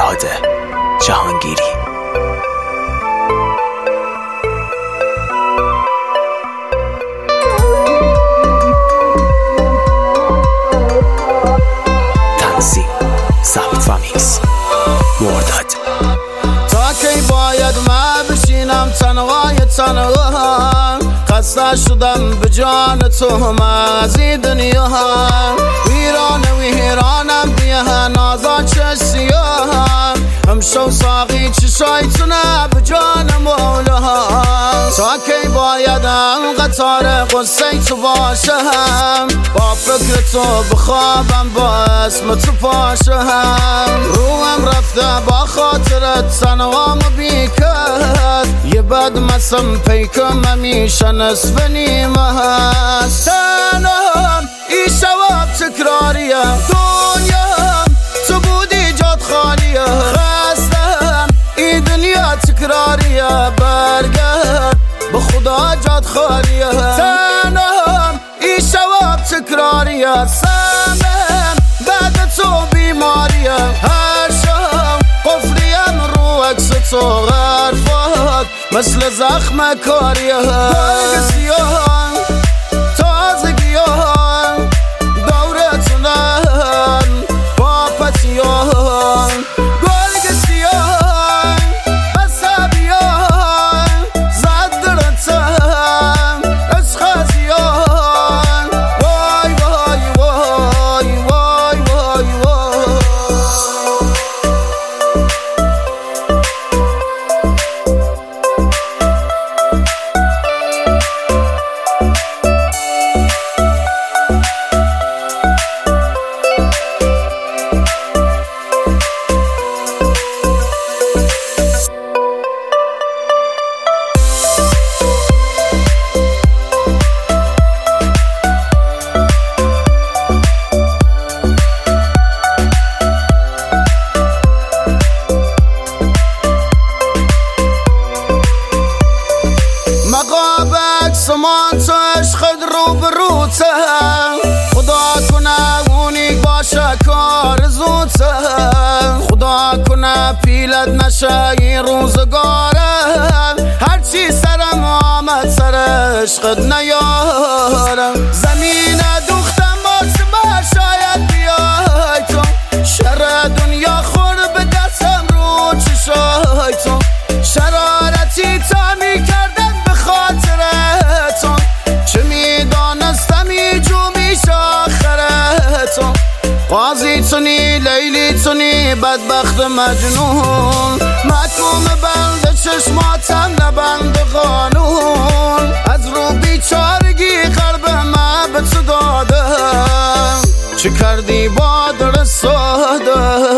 فرهاد جهانگیری. تنظیم ثبت و میکس مرداد. تا کی باید من بشینم تنهای خسته شدم به جان تو من از این دنیا ویرانم بیه نازا چه سیاه همشو ساقی چشای تونه به جان مولا. تا کی باید قطار قصه تو باشم با فکر تو بخوابم با اسم تو پاشم روحم رفته با خاطرت تنهام بیکت یه بد مسم پیکم همیشه نصف نیمه هست تنهام ای شواب تکراریه دنیا تو بودی جاد خالیه خستم ای دنیا تکراریه برگرد به خدا جاد خالیه تنهام ای شواب تکراریه سمم بعد تو بیماریه هر شام قفلیم رو عکس تو غرفات مثل زخم کاریه برگ سیاه تازگیان دورتونن با پتیان برگ سیاه بسابیان زد درتن از خزیان وای وای وای وای وای وای. سمان تو عشقت رو بروته خدا کنه اونی باشه کار زوته خدا کنه پیلت نشه این روزگاره هرچی سرم آمد سر عشقت نیارم زمین دوختم آسما شاید بیای تو شر دنیا خور به دستم رو چشای تو شرارتی تا می کردم به خاطر تو چه میدانستم ایجو میشه آخرتون قاضی تونی لیلی تونی بدبخت مجنون محکوم بند چشماتم نبند قانون از رو بیچارگی قلب من به تو دادم چه کردی با در ساده